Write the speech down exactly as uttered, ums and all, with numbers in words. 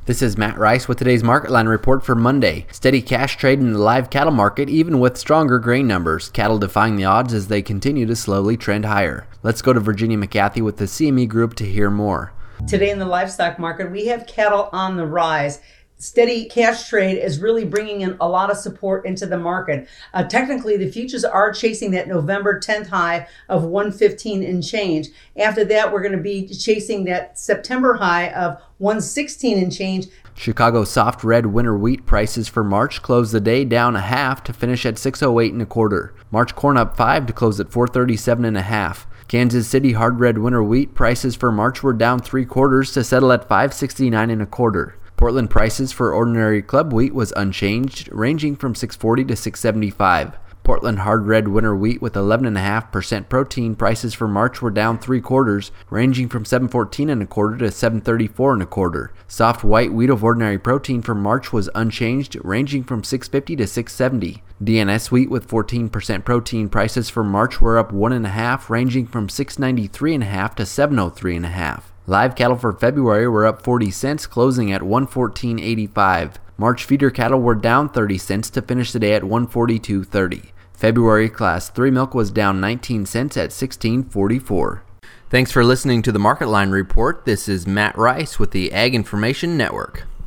This is Matt Rice with today's Market Line report for Monday. Steady cash trade in the live cattle market even with stronger grain numbers. Cattle defying the odds as they continue to slowly trend higher. Let's go to Virginia McCarthy with the C M E Group to hear more. Today in the livestock market, we have cattle on the rise. Steady cash trade is really bringing in a lot of support into the market. Uh, technically, the futures are chasing that November tenth high of one fifteen and change. After that, we're going to be chasing that September high of one sixteen and change. Chicago soft red winter wheat prices for March closed the day down a half to finish at six oh eight and a quarter. March corn up five to close at four thirty-seven and a half. Kansas City hard red winter wheat prices for March were down three quarters to settle at five sixty-nine and a quarter. Portland prices for ordinary club wheat was unchanged, ranging from six forty to six seventy-five. Portland hard red winter wheat with eleven point five percent protein prices for March were down three quarters, ranging from seven fourteen and a quarter to seven thirty-four and a quarter. Soft white wheat of ordinary protein for March was unchanged, ranging from six fifty to six seventy. D N S wheat with fourteen percent protein prices for March were up one and a half, ranging from six ninety-three and a half to seven oh three and a half. Live cattle for February were up forty cents, closing at one fourteen eighty-five. March feeder cattle were down thirty cents to finish the day at one forty-two thirty. February Class three milk was down nineteen cents at sixteen forty-four. Thanks for listening to the Market Line Report. This is Matt Rice with the Ag Information Network.